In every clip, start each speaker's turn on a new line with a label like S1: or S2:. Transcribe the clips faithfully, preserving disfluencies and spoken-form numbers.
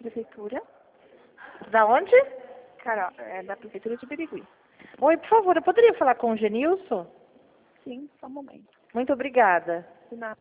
S1: Prefeitura.
S2: Da onde?
S1: Carol, é da Prefeitura de Birigui.
S2: Oi, por favor, eu poderia falar com o Genilson?
S1: Sim, só um momento.
S2: Muito obrigada.
S1: De nada.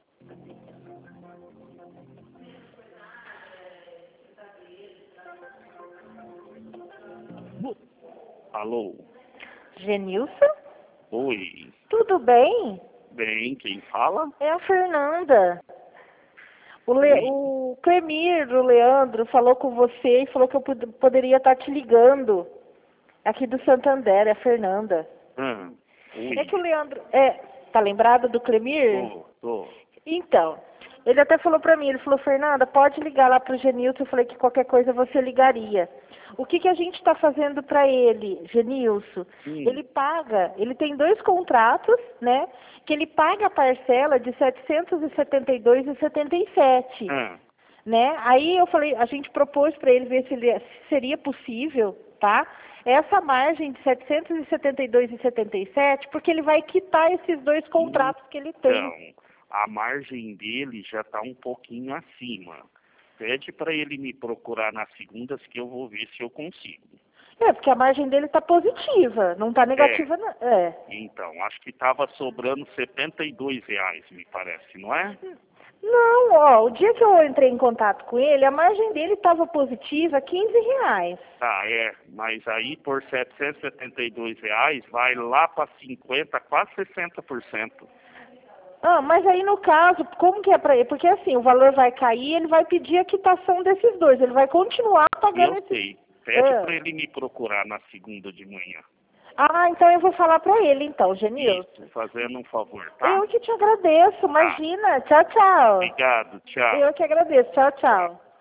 S3: Alô?
S2: Genilson?
S3: Oi.
S2: Tudo bem?
S3: Bem, quem fala?
S2: É a Fernanda. O, Le...
S3: Oi.
S2: o Clemir, o Leandro, falou com você e falou que eu pod- poderia estar te ligando. Aqui do Santander, é a Fernanda.
S3: Ah, oi.
S2: É que o Leandro... É, tá lembrado do Clemir?
S3: Tô, tô.
S2: Então, ele até falou pra mim, ele falou, Fernanda, pode ligar lá pro Genilson. Eu falei que qualquer coisa você ligaria. O que que a gente está fazendo para ele, Genilson?
S3: Hum.
S2: Ele paga, ele tem dois contratos, né? Que ele paga a parcela de setecentos e setenta e dois reais e setenta e sete centavos,
S3: Ah,
S2: né? Aí eu falei, a gente propôs para ele ver se, ele, se seria possível, tá? Essa margem de setecentos e setenta e dois reais e setenta e sete, porque ele vai quitar esses dois contratos que ele tem.
S3: então, a margem dele já está um pouquinho acima. Pede para ele me procurar nas segundas que eu vou ver se eu consigo.
S2: É, porque a margem dele está positiva, não está negativa, não. É.
S3: Então, acho que estava sobrando setenta e dois reais, me parece, não é?
S2: Não, ó, o dia que eu entrei em contato com ele, a margem dele estava positiva, quinze reais.
S3: Tá, é, mas aí por setecentos e setenta e dois reais vai lá para cinquenta, quase sessenta por cento.
S2: Ah, mas aí no caso, como que é para ele? Porque assim, o valor vai cair, ele vai pedir a quitação desses dois, ele vai continuar pagando
S3: Eu
S2: esses...
S3: sei. Pede
S2: Ah.
S3: para ele me procurar na segunda de manhã.
S2: Ah, então eu vou falar para ele então, Genilson.
S3: Isso, fazendo um favor, tá?
S2: Eu que te agradeço, imagina. Tchau, tchau.
S3: Obrigado, tchau.
S2: Eu que agradeço. Tchau, tchau.